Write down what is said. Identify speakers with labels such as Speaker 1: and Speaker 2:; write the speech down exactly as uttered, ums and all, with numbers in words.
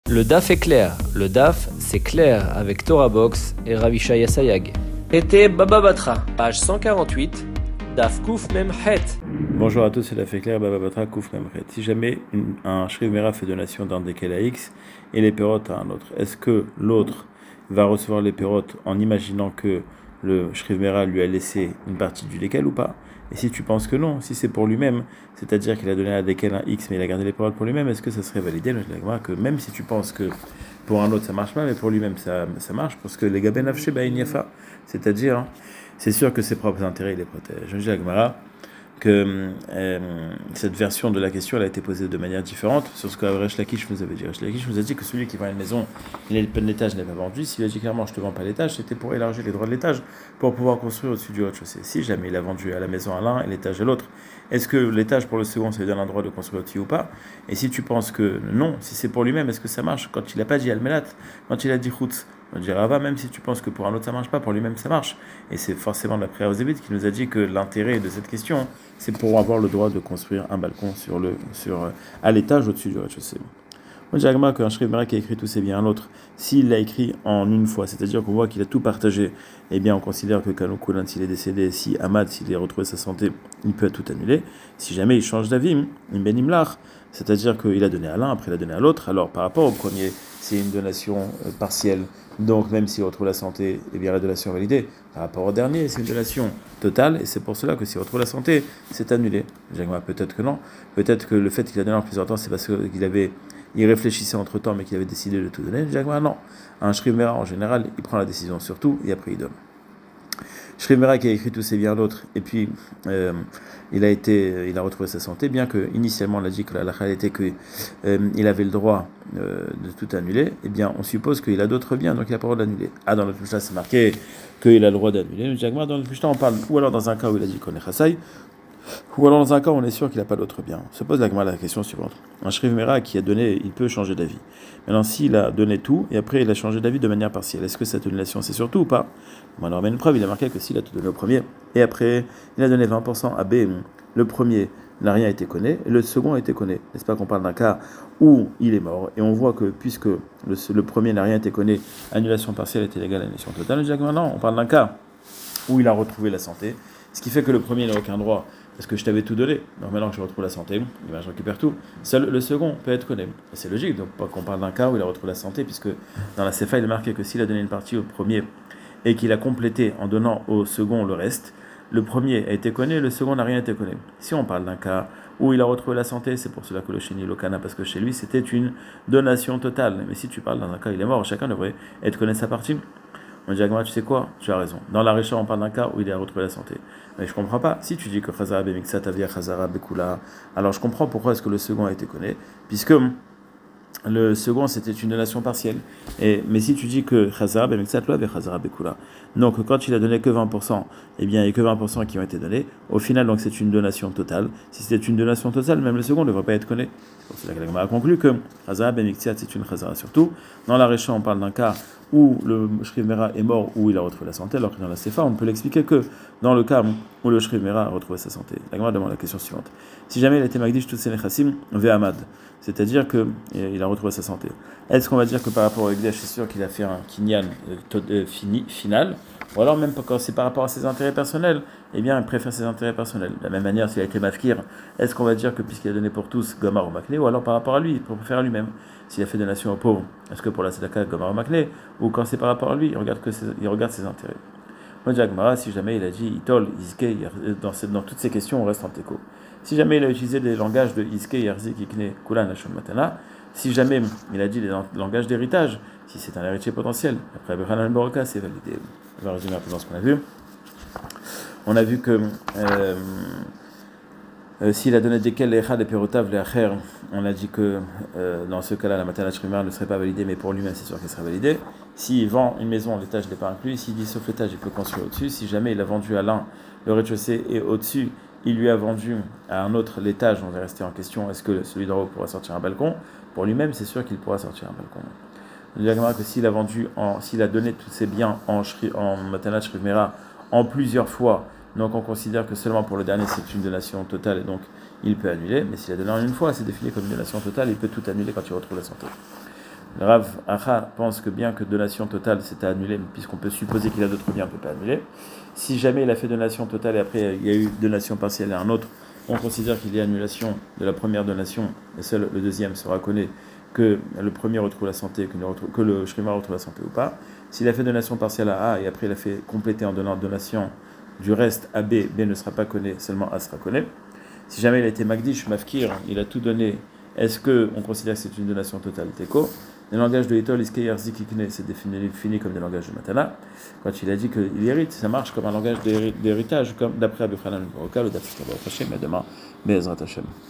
Speaker 1: Le D A F est clair. Le D A F, c'est clair avec Torah Box et Ravishaya Sayag. Été Baba Batra, page cent quarante-huit, D A F Kouf Mem Het.
Speaker 2: Bonjour à tous, c'est la fait clair, Baba Batra, Kouf Mem Het. Si jamais une, un Shriv Mera fait donation d'un desquels à X et les pérotes à un autre, est-ce que l'autre va recevoir les pérotes en imaginant que le Shriv Mera lui a laissé une partie du desquel ou pas? Et si tu penses que non, si c'est pour lui-même, c'est-à-dire qu'il a donné à desquels un X mais il a gardé les pérotes pour lui-même, est-ce que ça serait validé? Je dis que même si tu penses que pour un autre ça marche pas, mais pour lui-même ça, ça marche, parce que les gaben afshé ba inyafa, c'est-à-dire, hein, c'est sûr que ses propres intérêts il les protège. Je dis à Gemara que euh, cette version de la question elle a été posée de manière différente sur ce que Resh Lakish nous avait dit. Resh Lakish nous a dit que celui qui vend une maison, l'étage n'est pas vendu. S'il a dit clairement je te vends pas l'étage, c'était pour élargir les droits de l'étage, pour pouvoir construire au-dessus du rez-de-chaussée. Si jamais il a vendu à la maison à l'un et l'étage à l'autre, est-ce que l'étage pour le second ça lui donne un droit de construire au-dessus ou pas? Et si tu penses que non, si c'est pour lui-même, est-ce que ça marche? Quand il n'a pas dit Almelat, quand il a dit Chutz, on dirait Rava, même si tu penses que pour un autre ça marche pas, pour lui-même ça marche. Et c'est forcément d'après Ozébit qui nous a dit que l'intérêt de cette question, c'est pour avoir le droit de construire un balcon sur le, sur, à l'étage au-dessus du rez-de-chaussée. On dirait qu'un Shriv Mera qui a écrit tous ses biens à l'autre, s'il l'a écrit en une fois, c'est-à-dire qu'on voit qu'il a tout partagé, eh bien on considère que Kano Kulan, s'il est décédé, si Ahmad, s'il a retrouvé sa santé, il peut tout annuler. Si jamais il change d'avis, il benimlar, c'est-à-dire qu'il a donné à l'un, après il a donné à l'autre, alors par rapport au premier, c'est une donation euh, partielle, donc même s'il retrouve la santé, eh bien la donation est validée. Par rapport au dernier, c'est une donation totale, et c'est pour cela que s'il retrouve la santé, c'est annulé. Peut-être que non, peut-être que le fait qu'il a donné en plusieurs temps, c'est parce qu'il avait, il réfléchissait entre temps, mais qu'il avait décidé de tout donner. Non, un Shriv Mera en général, il prend la décision sur tout, et après il donne. Shriv Mera qui a écrit tous ses biens l'autre, et puis euh, il a été, il a retrouvé sa santé, bien que initialement on a dit que la halakha était que euh, il avait le droit euh, de tout annuler. Eh bien, on suppose qu'il a d'autres biens, donc il a pas le droit d'annuler. Ah, dans le Mishnah c'est marqué qu'il a le droit d'annuler. Dans le Mishnah on parle, ou alors dans un cas où il a dit qu'on est chassai, ou alors dans un cas où on est sûr qu'il n'a pas d'autres biens. On se pose la, la question suivante. Un Shriv Mera qui a donné, il peut changer d'avis. Maintenant, s'il a donné tout, et après il a changé d'avis de manière partielle, est-ce que cette annulation c'est sur tout ou pas? On leur met une preuve, il a marqué que s'il a tout donné au premier, et après il a donné vingt pour cent à B, le premier n'a rien été connu, et le second a été connu. N'est-ce pas qu'on parle d'un cas où il est mort, et on voit que puisque le, le premier n'a rien été connu, annulation partielle est égale à annulation totale. Non, on parle d'un cas où il a retrouvé la santé, ce qui fait que le premier n'a aucun droit, parce que je t'avais tout donné. Donc maintenant que je retrouve la santé, je récupère tout. Seul le second peut être connu. C'est logique, donc pas qu'on parle d'un cas où il a retrouvé la santé, puisque dans la Sefa, il est marqué que s'il a donné une partie au premier et qu'il a complété en donnant au second le reste, le premier a été connu, le second n'a rien été connu. Si on parle d'un cas où il a retrouvé la santé, c'est pour cela que le chéni l'okana, parce que chez lui c'était une donation totale. Mais si tu parles dans un cas où il est mort, chacun devrait être connu sa partie. On dit à tu sais quoi? Tu as raison. Dans la Récha, on parle d'un cas où il a retrouvé la santé. Mais je comprends pas. Si tu dis que Chazara Bemiksa Tavia Chazara Bekula, alors je comprends pourquoi est-ce que le second a été connu, puisque le second c'était une donation partielle. Et, mais si tu dis que Chazara Bemiksa Tavia Chazara Bekula, donc quand il a donné que vingt pour cent, eh bien il n'y a que vingt pour cent qui ont été donnés. Au final, donc c'est une donation totale. Si c'était une donation totale, même le second ne devrait pas être connu. C'est là que l'Agma a conclu que Chazara Bemiksa c'est une Chazara surtout. Dans la Récha, on parle d'un cas où le Shriv Mera est mort, où il a retrouvé la santé, alors que dans la Sefa, on ne peut l'expliquer que dans le cas où le Shriv Mera a retrouvé sa santé. La Gemara demande la question suivante. Si jamais il a été Magdish tous ses nechassim, ve'amad, c'est-à-dire qu'il a retrouvé sa santé, est-ce qu'on va dire que par rapport au Ekdesh, c'est sûr qu'il a fait un kinyan euh, fini, final, ou alors même quand c'est par rapport à ses intérêts personnels, eh bien il préfère ses intérêts personnels. De la même manière, s'il a été mafkir, est-ce qu'on va dire que puisqu'il a donné pour tous Gomar ou Makné, ou alors par rapport à lui, pour faire à lui-même? S'il a fait donation aux pauvres, est-ce que pour la Sedaka, Gomar ou Makné, ou quand c'est par rapport à lui, il regarde, que ses, il regarde ses intérêts? Moi, Jack Mara, si jamais il a dit Itol, Iske, dans, dans toutes ces questions, on reste en teco. Si jamais il a utilisé des langages de Iske, Yarzik, Ikne, Kulan, Hashon, Matana, si jamais il a dit des langages d'héritage, si c'est un héritier potentiel, après Abraham Boroka, c'est validé. On va résumer un peu dans ce qu'on a vu. On a vu que euh, euh, s'il a donné desquels les Echad, les Pérotav, les Acher, on a dit que euh, dans ce cas-là, la Matana Shrimar ne serait pas validée, mais pour lui-même, c'est sûr qu'elle serait validée. S'il vend une maison, l'étage n'est pas inclus. S'il dit sauf l'étage, il peut construire au-dessus. Si jamais il a vendu à l'un le rez-de-chaussée et au-dessus, il lui a vendu à un autre l'étage, on va rester en question, est-ce que celui d'en haut pourra sortir un balcon? Pour lui-même, c'est sûr qu'il pourra sortir un balcon. On dira que s'il a vendu, en, s'il a donné tous ses biens en, en Matana Shriv Mera en plusieurs fois, donc on considère que seulement pour le dernier c'est une donation totale et donc il peut annuler, mais s'il a donné en une fois, c'est défini comme une donation totale, il peut tout annuler quand il retrouve la santé. Rav Acha pense que bien que donation totale c'était annulé, puisqu'on peut supposer qu'il a d'autres biens, on ne peut pas annuler. Si jamais il a fait donation totale et après il y a eu donation partielle à un autre, on considère qu'il y a annulation de la première donation, et seul le deuxième sera connu que le premier retrouve la santé, que le, retrouve, que le shrima retrouve la santé ou pas. S'il a fait donation partielle à A et après il a fait compléter en donnant donation du reste à B, B ne sera pas connu, seulement A sera connu. Si jamais il a été Magdish, Mafkir, il a tout donné, est-ce qu'on considère que c'est une donation totale Teko? Le langage de Hitol, Iskei Arzikikne, c'est défini, défini comme des langages de Matana. Quand il a dit qu'il hérite, ça marche comme un langage d'héritage, comme d'après Abu Hanan Borokal ou d'après Hashem, mais demain, Be'ezrat Hashem.